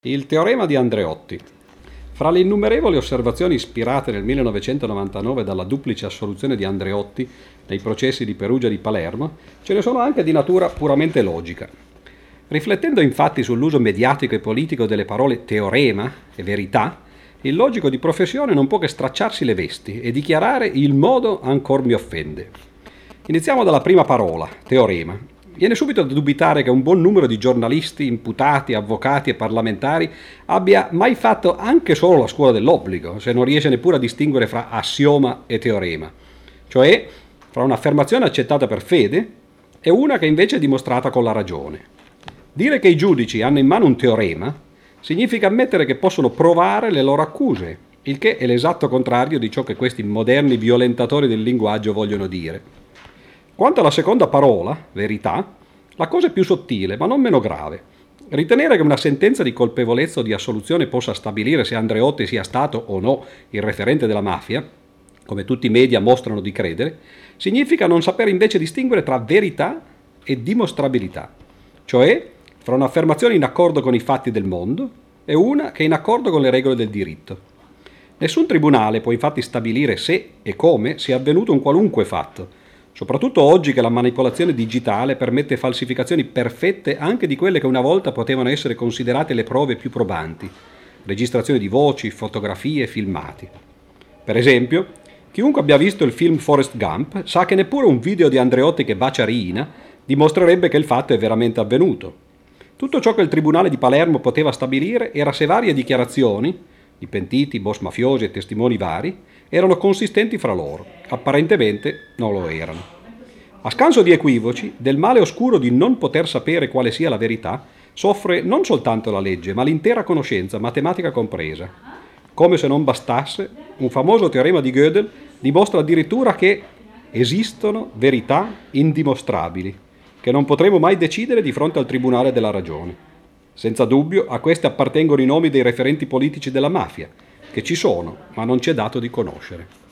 Il teorema di Andreotti. Fra le innumerevoli osservazioni ispirate nel 1999 dalla duplice assoluzione di Andreotti nei processi di Perugia e di Palermo, ce ne sono anche di natura puramente logica. Riflettendo infatti sull'uso mediatico e politico delle parole teorema e verità, il logico di professione non può che stracciarsi le vesti e dichiarare il modo ancor mi offende. Iniziamo dalla prima parola, teorema. Viene subito da dubitare che un buon numero di giornalisti, imputati, avvocati e parlamentari abbia mai fatto anche solo la scuola dell'obbligo, se non riesce neppure a distinguere fra assioma e teorema, cioè fra un'affermazione accettata per fede e una che invece è dimostrata con la ragione. Dire che i giudici hanno in mano un teorema significa ammettere che possono provare le loro accuse, il che è l'esatto contrario di ciò che questi moderni violentatori del linguaggio vogliono dire. Quanto alla seconda parola, verità, la cosa è più sottile, ma non meno grave. Ritenere che una sentenza di colpevolezza o di assoluzione possa stabilire se Andreotti sia stato o no il referente della mafia, come tutti i media mostrano di credere, significa non sapere invece distinguere tra verità e dimostrabilità, cioè fra un'affermazione in accordo con i fatti del mondo e una che è in accordo con le regole del diritto. Nessun tribunale può infatti stabilire se e come sia avvenuto un qualunque fatto, soprattutto oggi che la manipolazione digitale permette falsificazioni perfette anche di quelle che una volta potevano essere considerate le prove più probanti, registrazioni di voci, fotografie, filmati. Per esempio, chiunque abbia visto il film Forrest Gump sa che neppure un video di Andreotti che bacia Riina dimostrerebbe che il fatto è veramente avvenuto. Tutto ciò che il tribunale di Palermo poteva stabilire era se varie dichiarazioni, i pentiti, boss mafiosi e testimoni vari, erano consistenti fra loro. Apparentemente non lo erano. A scanso di equivoci, del male oscuro di non poter sapere quale sia la verità, soffre non soltanto la legge, ma l'intera conoscenza, matematica compresa. Come se non bastasse, un famoso teorema di Gödel dimostra addirittura che esistono verità indimostrabili, che non potremo mai decidere di fronte al tribunale della ragione. Senza dubbio, a queste appartengono i nomi dei referenti politici della mafia, che ci sono, ma non ci è dato di conoscere.